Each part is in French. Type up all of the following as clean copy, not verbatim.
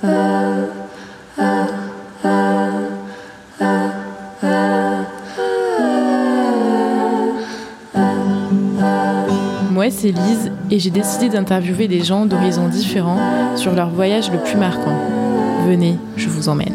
Moi, c'est Lise et j'ai décidé d'interviewer des gens d'horizons différents sur leur voyage le plus marquant. Venez, je vous emmène.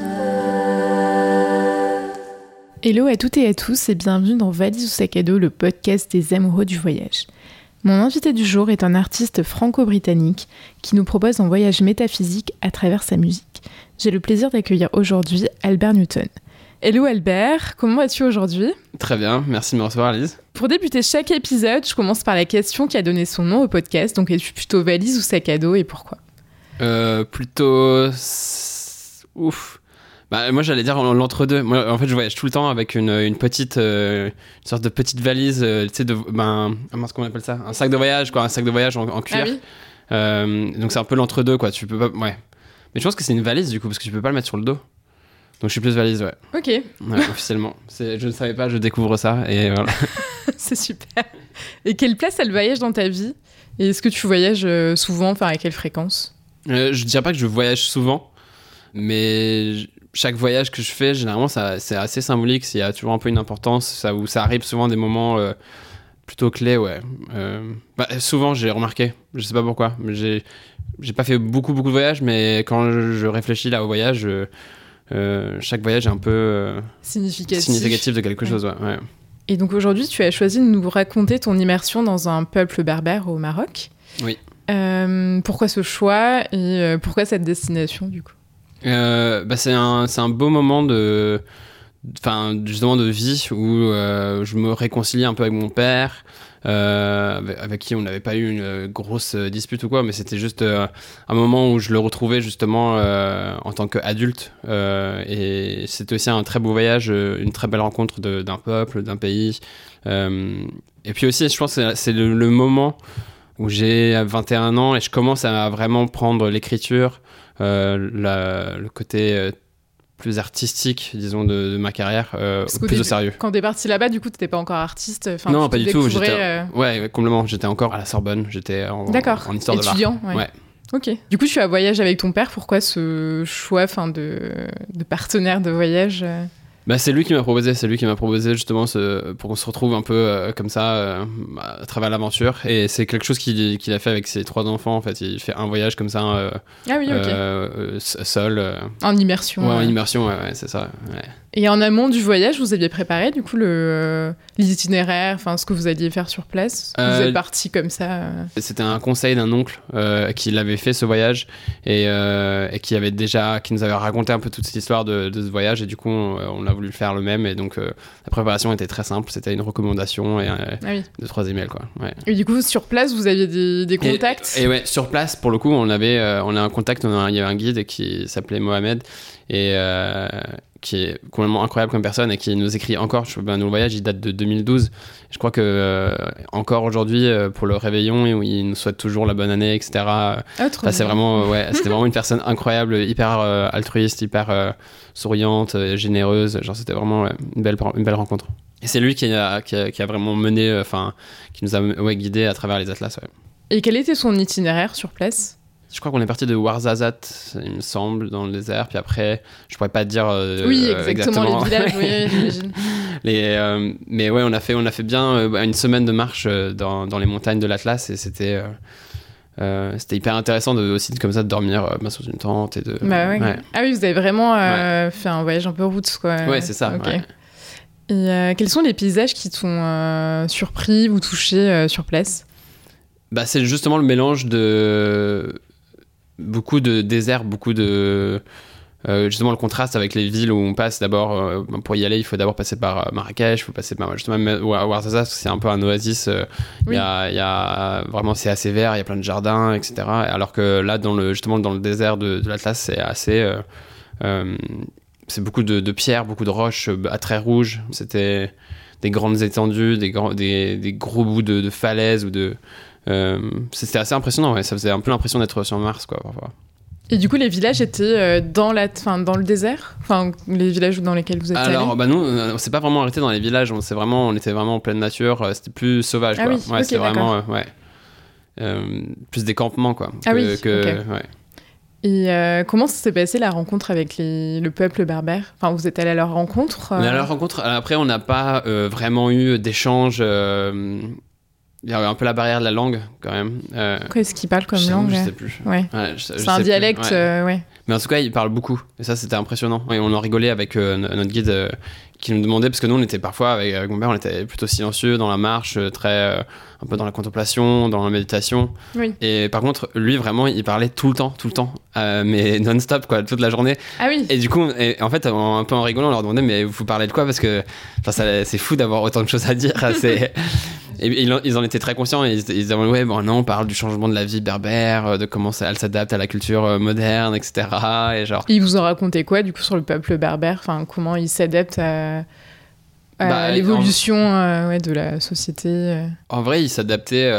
Hello à toutes et à tous et bienvenue dans Valise ou sac à dos, le podcast des amoureux du voyage. Mon invité du jour est un artiste franco-britannique qui nous propose un voyage métaphysique à travers sa musique. J'ai le plaisir d'accueillir aujourd'hui Albert Newton. Hello Albert, comment vas-tu aujourd'hui ? Très bien, merci de me recevoir Lise. Pour débuter chaque épisode, je commence par la question qui a donné son nom au podcast. Donc es-tu plutôt valise ou sac à dos et pourquoi ? Plutôt... Ouf. Bah, moi j'allais dire l'entre-deux. Moi en fait je voyage tout le temps avec une petite... une sorte de petite valise, tu sais, comment on appelle ça ? Un sac de voyage, quoi. Un sac de voyage en cuir. Ah oui. Donc c'est un peu l'entre-deux, quoi. Tu peux pas... Ouais. Mais je pense que c'est une valise du coup, parce que tu peux pas le mettre sur le dos. Donc je suis plus valise, ouais. Ok. Ouais, officiellement. Je ne savais pas, je découvre ça et voilà. C'est super. Et quelle place a le voyage dans ta vie ? Et est-ce que tu voyages souvent, enfin à quelle fréquence ? Je dirais pas que je voyage souvent, mais chaque voyage que je fais, généralement, c'est assez symbolique. Il y a toujours un peu une importance, où ça arrive souvent des moments plutôt clés, ouais. Souvent, j'ai remarqué, je sais pas pourquoi, mais j'ai pas fait beaucoup de voyages, mais quand je réfléchis là au voyage... chaque voyage est un peu significatif de quelque chose. Ouais. Et donc aujourd'hui, tu as choisi de nous raconter ton immersion dans un peuple berbère au Maroc. Oui. Pourquoi ce choix et pourquoi cette destination du coup ? C'est un beau moment justement de vie où je me réconcilie un peu avec mon père. Avec qui on n'avait pas eu une grosse dispute ou quoi, mais c'était juste un moment où je le retrouvais justement en tant qu'adulte, et c'était aussi un très beau voyage, une très belle rencontre d'un peuple, d'un pays, et puis aussi je pense que c'est le moment où j'ai 21 ans et je commence à vraiment prendre l'écriture, le côté plus artistique, disons, de ma carrière, plus au sérieux. Quand t'es parti là-bas, du coup, t'étais pas encore artiste. Non, pas du tout. Ouais, complètement. J'étais encore à la Sorbonne. J'étais en histoire de l'art. Étudiant, ouais. Ok. Du coup, tu as voyagé avec ton père. Pourquoi ce choix, de partenaire de voyage c'est lui qui m'a proposé. C'est lui qui m'a proposé justement pour qu'on se retrouve un peu comme ça à travers l'aventure. Et c'est quelque chose qu'il a fait avec ses 3 enfants. En fait, il fait un voyage comme ça. Seul. En immersion. Ouais, en immersion. Ouais, c'est ça. Ouais. Et en amont du voyage, vous aviez préparé du coup l'itinéraire, ce que vous alliez faire sur place. Vous êtes parti comme ça. C'était un conseil d'un oncle qui l'avait fait ce voyage et qui nous avait raconté un peu toute cette histoire de ce voyage, et du coup on a voulu faire le même, et donc la préparation était très simple. C'était une recommandation et 2-3 emails, quoi. Ouais. Et du coup sur place vous aviez des contacts. Et ouais, sur place pour le coup on a un contact. Il y avait un guide qui s'appelait Mohamed et qui est complètement incroyable comme personne et qui nous écrit encore. Nos voyages, il date de 2012. Je crois que encore aujourd'hui, pour le réveillon, il nous souhaite toujours la bonne année, etc. C'est vraiment, c'était vraiment une personne incroyable, hyper altruiste, hyper souriante, généreuse. Genre, c'était vraiment une belle rencontre. Et c'est lui qui a vraiment mené, qui nous a guidés à travers les atlas. Ouais. Et quel était son itinéraire sur place ? Je crois qu'on est parti de Ouarzazate, il me semble, dans le désert. Puis après, je pourrais pas te dire exactement les villages, oui, j'imagine. Mais ouais, on a fait bien une semaine de marche dans les montagnes de l'Atlas, et c'était hyper intéressant aussi comme ça de dormir sous une tente et de. Ouais. Ah oui, vous avez vraiment fait un voyage un peu roots, quoi. Ouais, c'est ça. Okay. Ouais. Et quels sont les paysages qui t'ont surpris ou touché sur place ? C'est justement le mélange de beaucoup de désert, beaucoup de justement le contraste avec les villes où on passe. D'abord, pour y aller, il faut d'abord passer par Marrakech, il faut passer par justement Ouarzazate, c'est un peu un oasis. Il y a vraiment, c'est assez vert, il y a plein de jardins, etc. Alors que là, dans le désert de l'Atlas, c'est assez c'est beaucoup de pierres, beaucoup de roches à traits rouges. C'était des grandes étendues, des gros bouts de falaises ou de c'était assez impressionnant, ouais. Ça faisait un peu l'impression d'être sur Mars, quoi, parfois. Et du coup, les villages étaient dans le désert, les villages dans lesquels vous êtes allés. Alors, nous, on s'est pas vraiment arrêté dans les villages. On était vraiment en pleine nature. C'était plus sauvage, quoi. Oui, ouais, okay, c'était vraiment, plus des campements, quoi. Okay. Ouais. Et comment ça s'est passé la rencontre avec le peuple berbère ? Enfin, vous êtes allé à leur rencontre On est allé à leur rencontre. Après, on n'a pas vraiment eu d'échange. Il y avait un peu la barrière de la langue, quand même. Qu'est-ce qu'ils parlent comme langue ? Je sais plus. Ouais. C'est un dialecte, ouais. Mais en tout cas, ils parlent beaucoup. Et ça, c'était impressionnant. Et on en rigolait avec notre guide qui nous demandait, parce que nous, on était parfois, avec mon père, on était plutôt silencieux dans la marche, très un peu dans la contemplation, dans la méditation. Oui. Et par contre, lui, vraiment, il parlait tout le temps, mais non-stop, quoi, toute la journée. Ah oui. Et du coup, en fait, un peu en rigolant, on leur demandait, mais vous parlez de quoi ? Parce que c'est fou d'avoir autant de choses à dire. Et ils en étaient très conscients. Ils disaient, ouais, bon, non, on parle du changement de la vie berbère, de comment elle s'adapte à la culture moderne, etc. Et genre. Ils vous ont raconté quoi, du coup, sur le peuple berbère ? Enfin, comment ils s'adaptent à l'évolution de la société En vrai, ils s'adaptaient.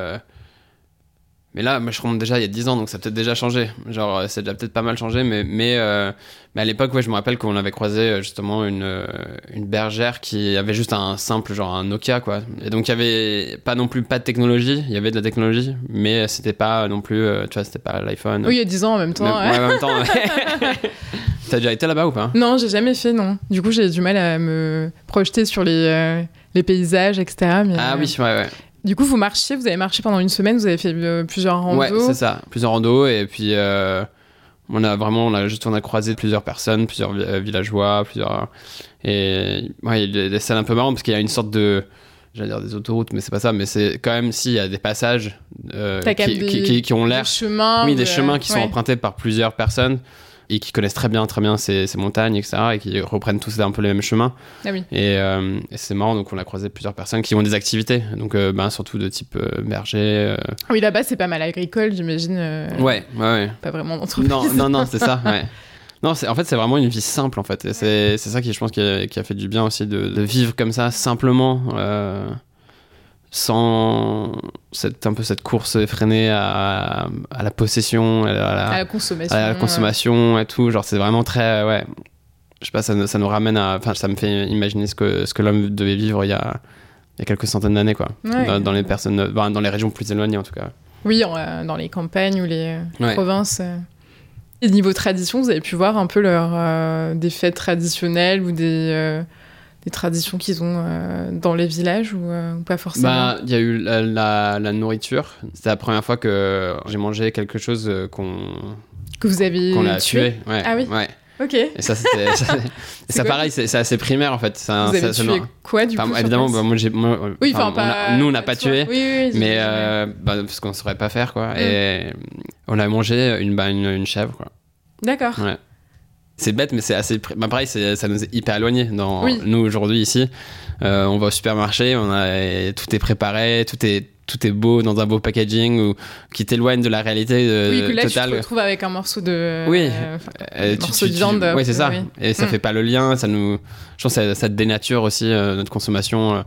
Mais là, moi, je remonte déjà il y a 10 ans, donc ça a peut-être déjà changé. Genre, ça a déjà peut-être pas mal changé, mais à l'époque, ouais, je me rappelle qu'on avait croisé justement une bergère qui avait juste un simple, genre un Nokia, quoi. Et donc, il y avait pas non plus pas de technologie, il y avait de la technologie, mais c'était pas non plus, tu vois, c'était pas l'iPhone. Oui, il y a 10 ans en même temps. Ouais, en même temps. T'as déjà été là-bas ou pas ? Non, j'ai jamais fait, non. Du coup, j'ai du mal à me projeter sur les paysages, etc. Mais, oui, ouais. Du coup, vous avez marché pendant une semaine, vous avez fait plusieurs randos. Ouais, c'est ça, plusieurs randos, et puis on a croisé plusieurs personnes, plusieurs villageois, et ouais, il y a des scènes un peu marrantes parce qu'il y a une sorte de, j'allais dire des autoroutes, mais c'est pas ça, mais c'est quand même il y a des passages qui ont l'air, des chemins, des chemins qui sont empruntés par plusieurs personnes et qui connaissent très bien ces montagnes, etc., et qui reprennent tous un peu les mêmes chemins. Ah oui. Et c'est marrant, donc on a croisé plusieurs personnes qui ont des activités, donc surtout de type berger. Oui, là-bas, c'est pas mal agricole, j'imagine. Ouais. Pas vraiment d'entreprise. Non, c'est ça, ouais. Non, en fait, c'est vraiment une vie simple, en fait. Et c'est ça qui, je pense, qui a fait du bien aussi, de vivre comme ça, simplement, sans cette course effrénée à la possession, à la consommation et tout. Genre, c'est vraiment très, ouais. Je sais pas, ça nous ramène enfin, ça me fait imaginer ce que l'homme devait vivre il y a quelques centaines d'années, quoi. Ouais. Dans les régions plus éloignées, en tout cas. Oui, dans les campagnes ou les provinces. Et niveau tradition, vous avez pu voir un peu des fêtes traditionnelles ou des traditions qu'ils ont dans les villages ou pas forcément ? Il y a eu la nourriture. C'était la première fois que j'ai mangé quelque chose que vous avez qu'on a tué. Ouais. Ah oui. Ouais. Ok. Et ça, c'était pareil, c'est assez primaire en fait. Vous avez tué quoi du coup ? Évidemment, nous on n'a pas tué, oui, mais parce qu'on saurait pas faire, quoi. Et on a mangé une chèvre, quoi. D'accord. Ouais. C'est bête, mais c'est assez. Pareil, ça nous est hyper éloigné. Nous aujourd'hui ici, on va au supermarché, tout est préparé, tout est beau dans un beau packaging qui t'éloigne de la réalité que là, totale. Tu te retrouves avec un morceau de morceau de viande. Oui, c'est ça. Oui. Et ça fait pas le lien. Je pense que ça dénature aussi notre consommation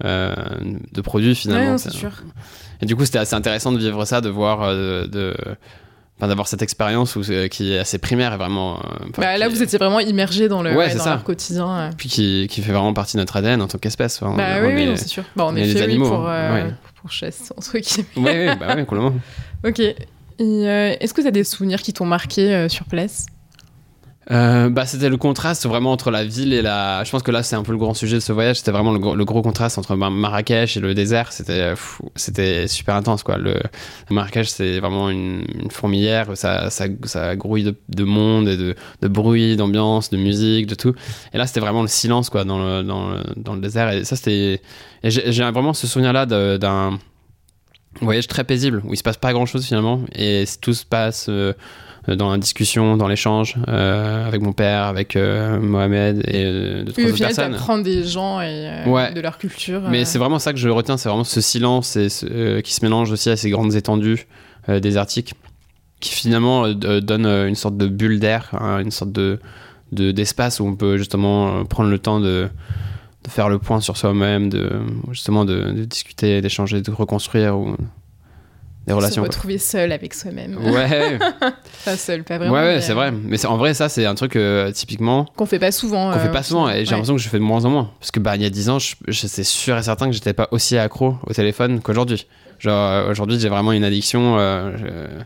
de produits finalement. Ouais, non, c'est sûr. Et du coup, c'était assez intéressant de vivre ça, de voir d'avoir cette expérience qui est assez primaire et vraiment. Là, vous étiez vraiment immergé dans leur quotidien. Puis qui fait vraiment partie de notre ADN en tant qu'espèce. Non, c'est sûr. On est fait animaux, pour chasser, entre guillemets. Oui, complètement. Ok. Et est-ce que tu as des souvenirs qui t'ont marqué sur place ? C'était le contraste vraiment entre la ville et je pense que là c'est un peu le grand sujet de ce voyage, c'était vraiment le gros contraste entre Marrakech et le désert. C'était super intense, quoi. Marrakech, c'est vraiment une fourmilière, ça grouille de monde et de bruit, d'ambiance, de musique, de tout. Et là c'était vraiment le silence, quoi, dans le désert. Et ça c'était, et j'ai vraiment ce souvenir là d'un voyage très paisible où il se passe pas grand chose finalement, et tout se passe dans la discussion, dans l'échange avec mon père, avec Mohamed et d'autres personnes. Au final, t'apprends des gens et de leur culture. Mais c'est vraiment ça que je retiens, c'est vraiment ce silence et qui se mélange aussi à ces grandes étendues désertiques, qui finalement donne une sorte de bulle d'air, une sorte d'espace où on peut justement prendre le temps de faire le point sur soi-même, de discuter, d'échanger, de reconstruire des relations. Se retrouver seul avec soi-même. Ouais. Pas seul, pas vraiment. Ouais, c'est vrai. Mais en vrai, ça, c'est un truc typiquement. Qu'on fait pas souvent. Et j'ai l'impression que je fais de moins en moins. Parce que il y a 10 ans, c'est sûr et certain que j'étais pas aussi accro au téléphone qu'aujourd'hui. Genre, aujourd'hui, j'ai vraiment une addiction.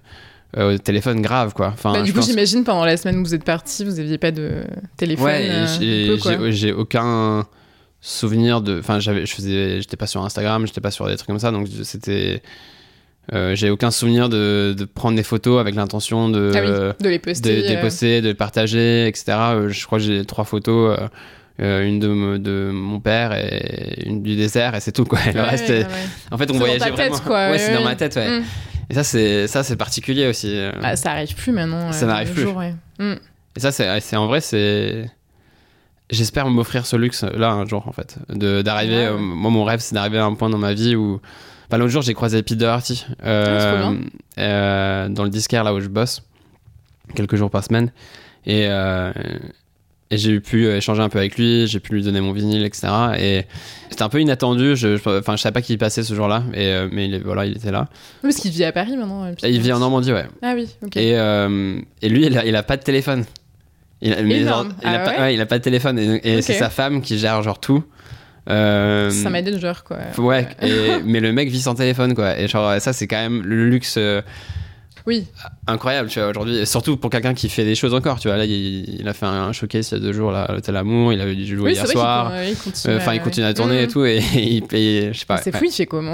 au téléphone grave, quoi. Enfin, du coup, j'imagine pendant la semaine où vous êtes partis, vous n'aviez pas de téléphone. Ouais, j'ai aucun souvenir de. Enfin, j'étais pas sur Instagram, j'étais pas sur des trucs comme ça, donc c'était. J'ai aucun souvenir de prendre des photos avec l'intention de les poster, de les poster, de les partager, etc. Je crois que j'ai 3 photos. Une de mon père et une du désert, et c'est tout, quoi. Et le reste, en fait, on voyageait dans ta vraiment. tête, quoi. C'est dans ma tête, ouais. Et ça, c'est particulier aussi. Ça arrive plus maintenant. Ça n'arrive plus. Ouais. Et ça, c'est en vrai, c'est. J'espère m'offrir ce luxe-là un jour, en fait. D'arriver. Moi, mon rêve, c'est d'arriver à un point dans ma vie où. L'autre jour, j'ai croisé Pete Doherty dans le disquaire là où je bosse, quelques jours par semaine. Et j'ai pu échanger un peu avec lui, j'ai pu lui donner mon vinyle, etc. Et c'était un peu inattendu. Je savais pas qu'il passait ce jour-là, mais il était là. Parce qu'il vit à Paris maintenant. Il vit en Normandie, ouais. Ah oui, ok. Et lui, il a pas de téléphone. Il a pas de téléphone. Et c'est sa femme qui gère genre tout. Ça manager, quoi. Ouais, mais le mec vit sans téléphone, quoi. Et genre, ça, c'est quand même le luxe. Incroyable, tu vois, aujourd'hui, et surtout pour quelqu'un qui fait des choses encore, tu vois. Là, il a fait un showcase il y a 2 jours là, à l'Hôtel Amour, il avait dû jouer hier soir. Il continue à tourner et tout, et il paye, je sais pas. C'est fou, il fait comment?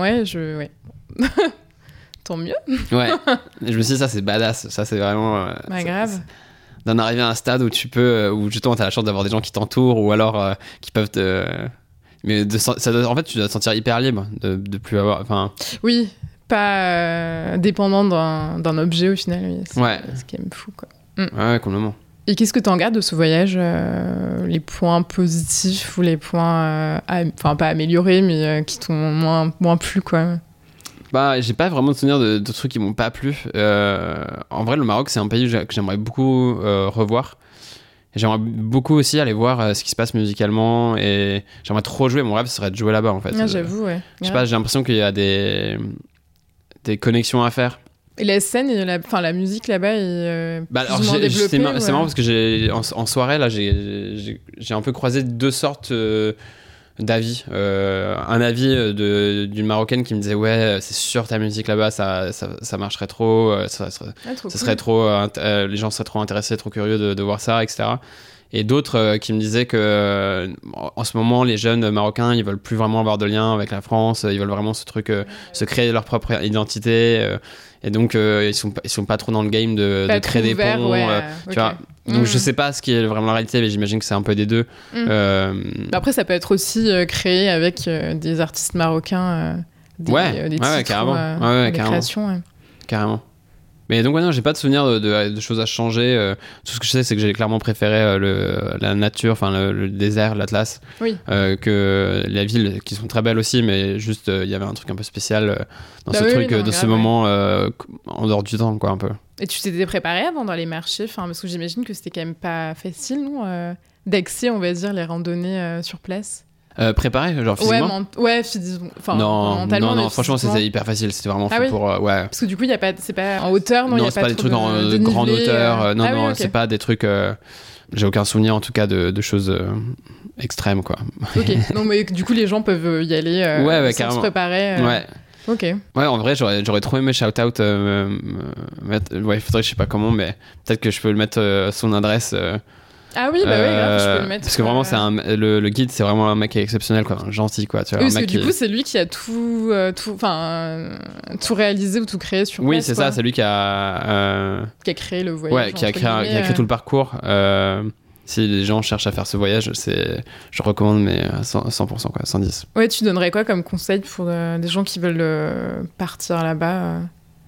Tant mieux. Ouais, je me suis dit, ça c'est badass, ça c'est vraiment. Grave. D'en arriver à un stade où tu peux, où justement t'as la chance d'avoir des gens qui t'entourent, ou alors qui peuvent te. Mais en fait, tu dois te sentir hyper libre de plus avoir. Enfin. Oui. Pas dépendant d'un objet au final, oui. C'est quand même fou, quoi. Ouais, complètement. Et qu'est-ce que tu en gardes de ce voyage, les points positifs ou les points, pas améliorés, mais qui t'ont moins plu, quoi? J'ai pas vraiment de souvenir de trucs qui m'ont pas plu. En vrai, le Maroc, c'est un pays que j'aimerais beaucoup revoir. Et j'aimerais beaucoup aussi aller voir ce qui se passe musicalement, et j'aimerais trop jouer. Mon rêve, ce serait de jouer là-bas, en fait. J'avoue, ouais. Je sais pas, j'ai l'impression qu'il y a des connexions à faire. Et la scène et la musique là-bas est développée. C'est marrant parce que en soirée là, j'ai un peu croisé 2 sortes d'avis. Un avis d'une Marocaine qui me disait ouais, c'est sûr ta musique là-bas ça marcherait trop, ça serait trop, les gens seraient trop intéressés, trop curieux de voir ça, etc. Et d'autres qui me disaient que en ce moment les jeunes marocains ils veulent plus vraiment avoir de lien avec la France, ils veulent vraiment ce truc se créer leur propre identité, et donc ils sont pas trop dans le game de créer des ponts, tu vois. Donc je sais pas ce qui est vraiment la réalité, mais j'imagine que c'est un peu des deux. Après ça peut être aussi créé avec des artistes marocains, des titres, carrément. des créations. Carrément. Mais donc, non, j'ai pas de souvenir de choses à changer. Tout ce que je sais, c'est que j'ai clairement préféré la nature, enfin le désert, l'Atlas, que les villes qui sont très belles aussi, mais juste il y avait un truc un peu spécial dans ce moment en dehors du temps, quoi, un peu. Et tu t'étais préparé avant dans les marchés, parce que j'imagine que c'était quand même pas facile, non, d'accès, on va dire, les randonnées sur place. Préparé, genre physiquement? Physiquement. Mentalement. Non, franchement, c'était hyper facile. C'était vraiment fait pour. Parce que du coup, c'est pas en hauteur, non, c'est pas des trucs en grande hauteur. Non, c'est pas des trucs. J'ai aucun souvenir, en tout cas, de choses extrêmes, quoi. Ok, non, mais du coup, les gens peuvent y aller sans se préparer. Ok. Ouais, en vrai, j'aurais trop aimé shout-out. Il faudrait, je sais pas comment, mais peut-être que je peux le mettre son adresse. Ah oui, grave, je peux le mettre. Parce que vraiment, le guide, c'est vraiment un mec exceptionnel, quoi, gentil, quoi. Tu vois, parce que du coup, c'est lui qui a tout réalisé ou tout créé sur place. Oui, c'est ça, c'est lui qui a créé le voyage. Ouais, qui a créé tout le parcours. Si les gens cherchent à faire ce voyage, je recommande, mais 100%, quoi, 110. Ouais, tu donnerais quoi comme conseil pour des gens qui veulent partir là-bas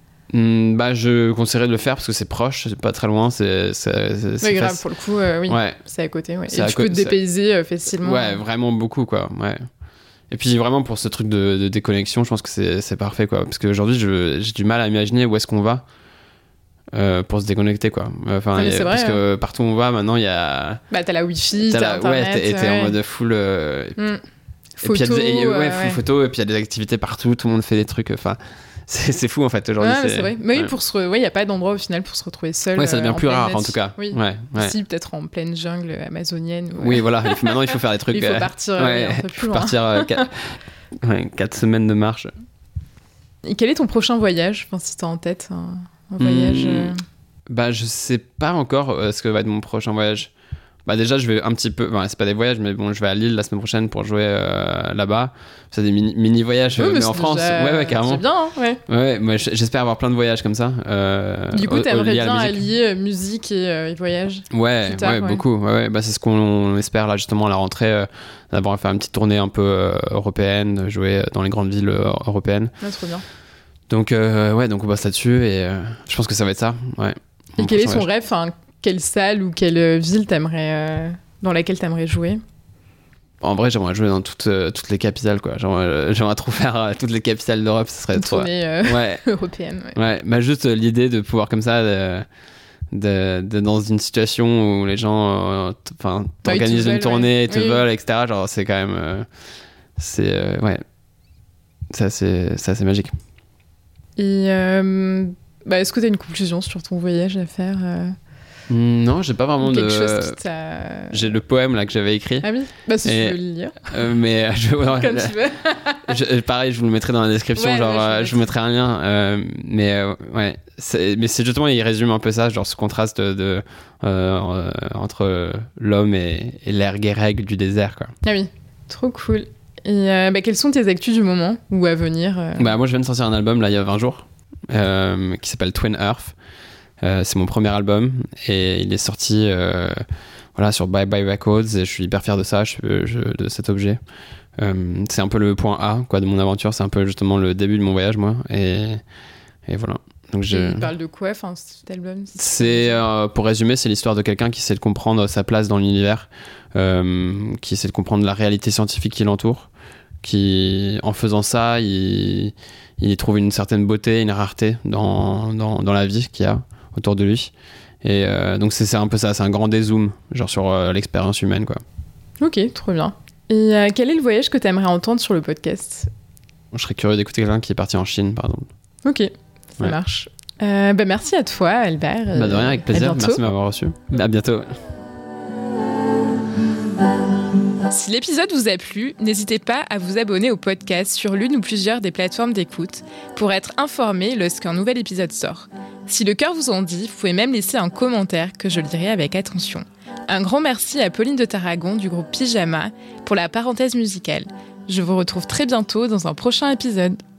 je conseillerais de le faire parce que c'est proche, c'est pas très loin, c'est grave, pour le coup, c'est à côté, et tu peux te dépayser facilement. Ouais, vraiment beaucoup, quoi, ouais. Et puis vraiment pour ce truc de déconnexion, je pense que c'est parfait, quoi, parce qu'aujourd'hui j'ai du mal à imaginer où est-ce qu'on va pour se déconnecter, quoi. C'est vrai, parce que partout où on va maintenant il y a t'as la wifi, t'as internet, t'es en mode full photo, full photo, et puis il y a des activités partout, tout le monde fait des trucs, c'est fou en fait aujourd'hui. C'est vrai. Mais il n'y a pas d'endroit au final pour se retrouver seul. Ouais, ça devient plus rare en tout cas. Oui. Si, peut-être en pleine jungle amazonienne. Oui, voilà. Maintenant, il faut faire des trucs. Il faut partir un peu plus loin. Partir 4 semaines de marche. Et quel est ton prochain voyage, si t'as en tête en voyage Bah, je sais pas encore ce que va être mon prochain voyage. Bah, déjà, je vais un petit peu. Enfin, c'est pas des voyages, mais bon, je vais à Lille la semaine prochaine pour jouer là-bas. C'est des mini-voyages, mais en France. Ouais, carrément. C'est bien, hein, ouais. Ouais, moi, j'espère avoir plein de voyages comme ça. Du coup, t'aimerais bien allier musique et voyage Ouais, tard, beaucoup. Ouais. Bah, c'est ce qu'on espère là, justement, à la rentrée. D'avoir fait une petite tournée un peu européenne, jouer dans les grandes villes européennes. Ah, trop bien. Donc, donc on bosse là-dessus et je pense que ça va être ça. Ouais. Et quel est son rêve, quelle salle ou quelle ville dans laquelle t'aimerais jouer? En vrai, j'aimerais jouer dans toutes les capitales, quoi. J'aimerais trop faire toutes les capitales d'Europe, ce serait trop. Tournée européenne. Ouais, bah juste l'idée de pouvoir comme ça, dans une situation où les gens, t'organisent une tournée, te veulent, etc. Genre, c'est quand même, c'est assez magique. Et est-ce que t'as une conclusion sur ton voyage à faire? Non, j'ai pas vraiment quelque chose qui t'a... J'ai le poème là que j'avais écrit. Ah oui, bah si tu veux le lire. Mais comme tu veux. Pareil, je vous le mettrai dans la description, je vous mettrai un lien. Mais c'est justement, il résume un peu ça, genre ce contraste entre l'homme et l'air guérègue du désert, quoi. Ah oui, trop cool. Et quelles sont tes actus du moment ou à venir? Moi, je viens de sortir un album là il y a 20 jours qui s'appelle Twin Earth. C'est mon premier album et il est sorti sur Bye Bye Records et je suis hyper fier de ça, de cet objet. C'est un peu le point A de mon aventure, c'est un peu justement le début de mon voyage, moi. Et voilà. Donc il parle de quoi, cet album? C'est, pour résumer, c'est l'histoire de quelqu'un qui essaie de comprendre sa place dans l'univers, qui essaie de comprendre la réalité scientifique qui l'entoure, qui, en faisant ça, il trouve une certaine beauté, une rareté dans la vie qu'il y a autour de lui. Et donc c'est un peu ça, c'est un grand dézoom sur l'expérience humaine, quoi. Ok, trop bien. Et quel est le voyage que tu aimerais entendre sur le podcast? Je serais curieux d'écouter quelqu'un qui est parti en Chine, par exemple. Ok, ça marche. Merci à toi, Albert. De rien, avec plaisir. Merci de m'avoir reçu. À bientôt. Si l'épisode vous a plu, n'hésitez pas à vous abonner au podcast sur l'une ou plusieurs des plateformes d'écoute pour être informé lorsqu'un nouvel épisode sort. Si le cœur vous en dit, vous pouvez même laisser un commentaire que je lirai avec attention. Un grand merci à Pauline de Tarragon du groupe Pyjama pour la parenthèse musicale. Je vous retrouve très bientôt dans un prochain épisode.